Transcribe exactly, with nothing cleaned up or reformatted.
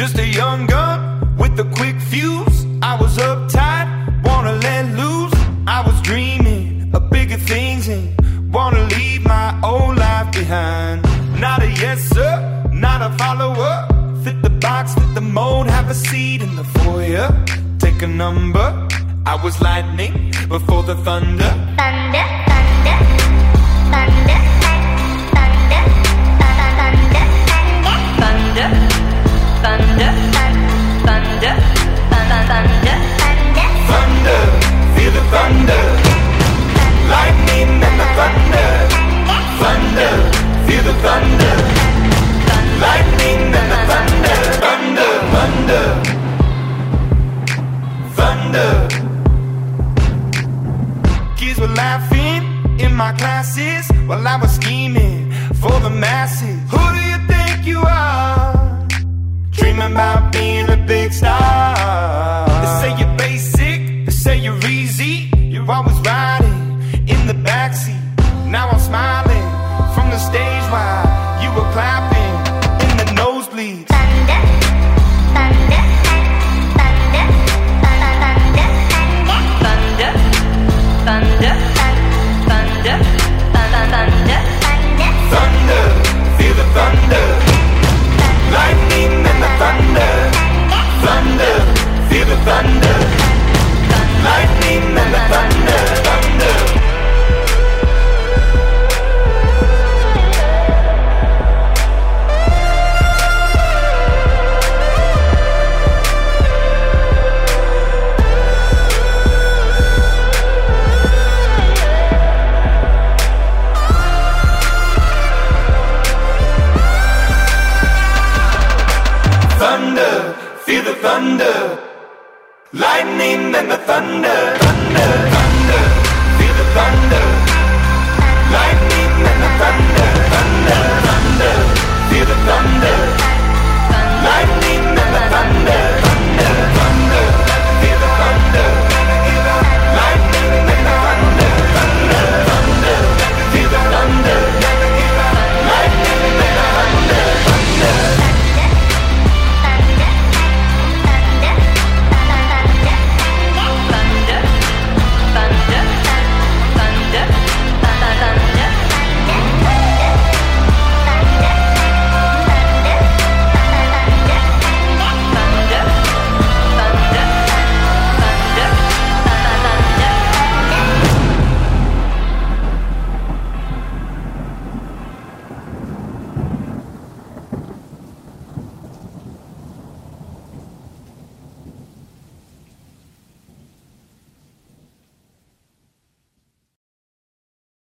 Just a young gun with a quick fuse. I was uptight, wanna let loose. I was dreaming of bigger things and wanna leave my old life behind. Not a yes sir, not a follower. Fit the box, fit the mold, have a seat in the foyer. Take a number. I was lightning before the thunder. Thunder, thunder, thunder, thunder, thunder, thunder, thunder, thunder, thunder, thunder, thunder, feel the thunder. Lightning and the thunder. Thunder, feel the thunder. Lightning and the thunder. Thunder, thunder, thunder. Kids were laughing in my classes while I was scheming for the masses. Who do you think you are? Dreaming about being a big star. They say you're basic, they say you're easy. You're always riding in the backseat. Now I'm smiling from the stage while you were clapping in the nosebleeds. thunder, thunder, thunder, thunder, thunder, thunder, thunder, thunder, thunder, feel the thunder. Lightning and the thunder. Thunder, feel the thunder. Lightning and the thunder. Thunder. Thunder, feel the thunder. Lightning and the thunder. Thunder, thunder, feel the thunder. Lightning and the thunder. Thunder, thunder, feel the thunder.